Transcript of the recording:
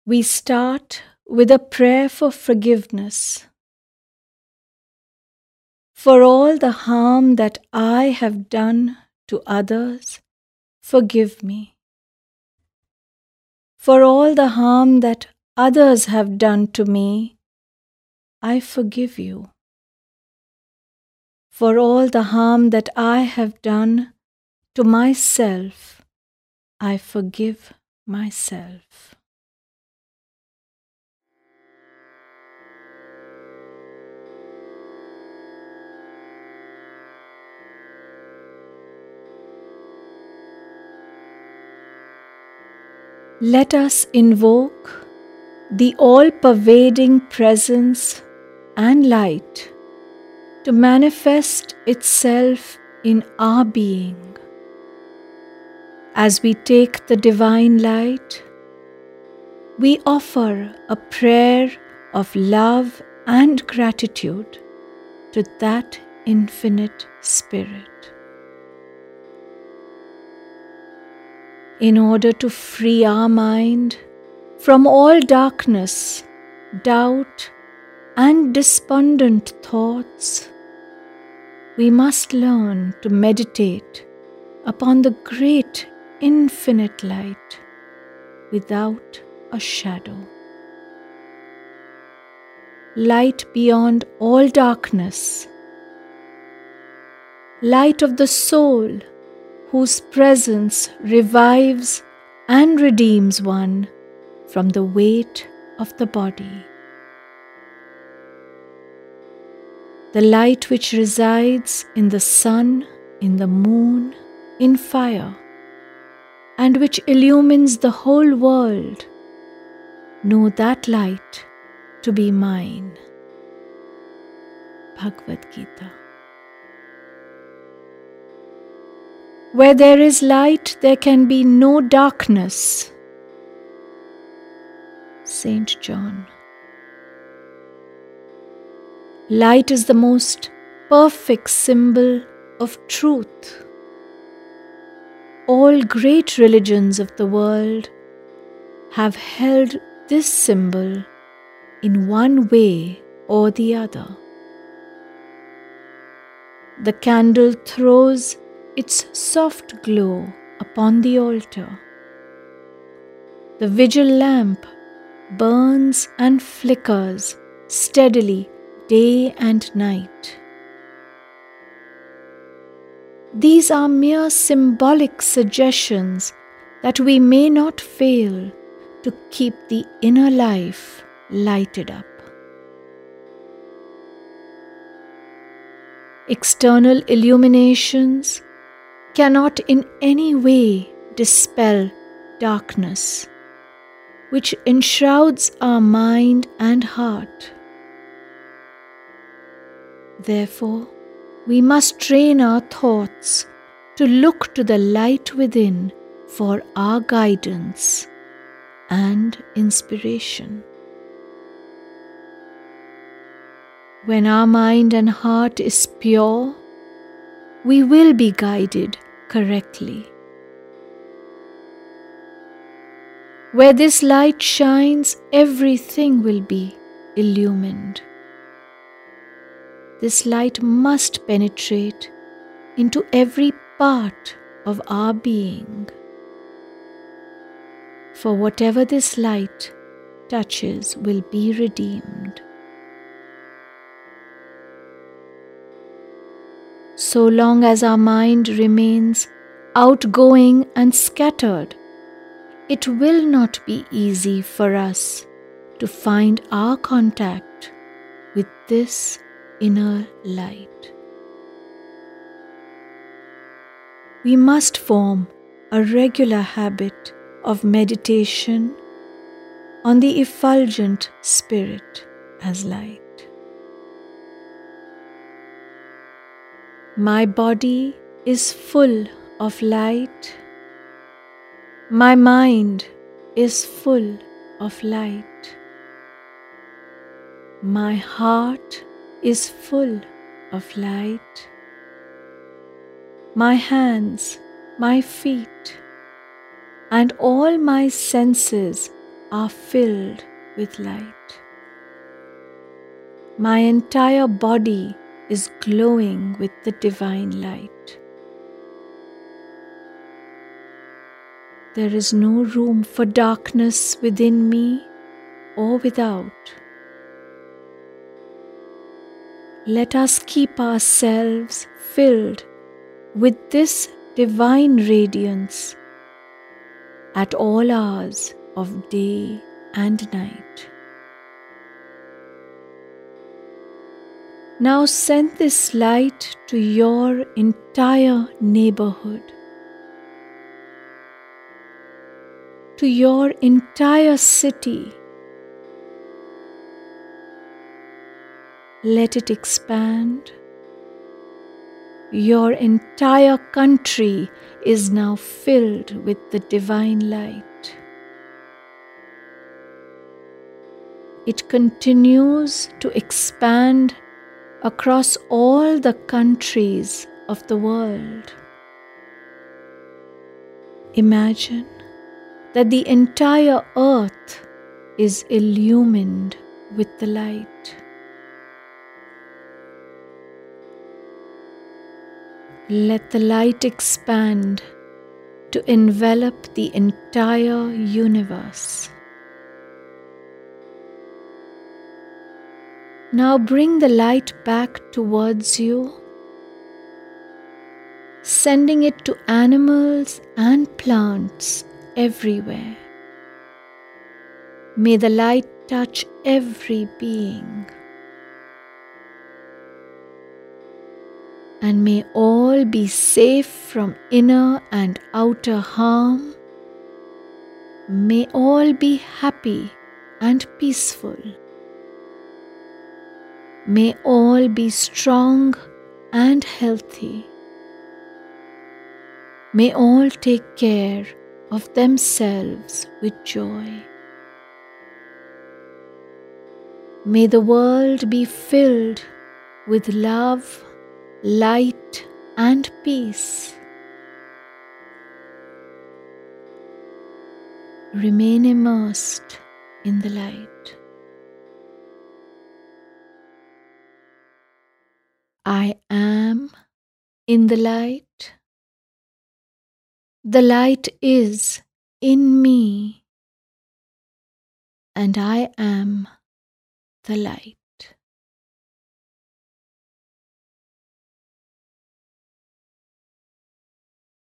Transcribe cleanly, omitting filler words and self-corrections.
We start with a prayer for forgiveness. For all the harm that I have done to others, forgive me. For all the harm that others have done to me, I forgive you. For all the harm that I have done to myself, I forgive myself. Let us invoke the all-pervading presence and light to manifest itself in our being. As we take the divine light, we offer a prayer of love and gratitude to that infinite Spirit. In order to free our mind from all darkness, doubt, and despondent thoughts, we must learn to meditate upon the great infinite light without a shadow. Light beyond all darkness, light of the soul, whose presence revives and redeems one from the weight of the body. The light which resides in the sun, in the moon, in fire, and which illumines the whole world, know that light to be mine. Bhagavad Gita. Where there is light, there can be no darkness. Saint John. Light is the most perfect symbol of truth. All great religions of the world have held this symbol in one way or the other. The candle throws its soft glow upon the altar. The vigil lamp burns and flickers steadily day and night. These are mere symbolic suggestions that we may not fail to keep the inner life lighted up. External illuminations cannot in any way dispel darkness, which enshrouds our mind and heart. Therefore, we must train our thoughts to look to the light within for our guidance and inspiration. When our mind and heart is pure, we will be guided correctly. Where this light shines, everything will be illumined. This light must penetrate into every part of our being. For whatever this light touches will be redeemed. So long as our mind remains outgoing and scattered, it will not be easy for us to find our contact with this inner light. We must form a regular habit of meditation on the effulgent Spirit as light. My body is full of light. My mind is full of light. My heart is full of light. My hands, my feet, and all my senses are filled with light. My entire body is glowing with the divine light. There is no room for darkness within me or without. Let us keep ourselves filled with this divine radiance at all hours of day and night. Now send this light to your entire neighborhood, to your entire city. Let it expand. Your entire country is now filled with the divine light. It continues to expand across all the countries of the world. Imagine that the entire earth is illumined with the light. Let the light expand to envelop the entire universe. Now bring the light back towards you, sending it to animals and plants everywhere. May the light touch every being. And may all be safe from inner and outer harm. May all be happy and peaceful. May all be strong and healthy. May all take care of themselves with joy. May the world be filled with love, light and peace. Remain immersed in the light. I am in the light. The light is in me, and I am the light.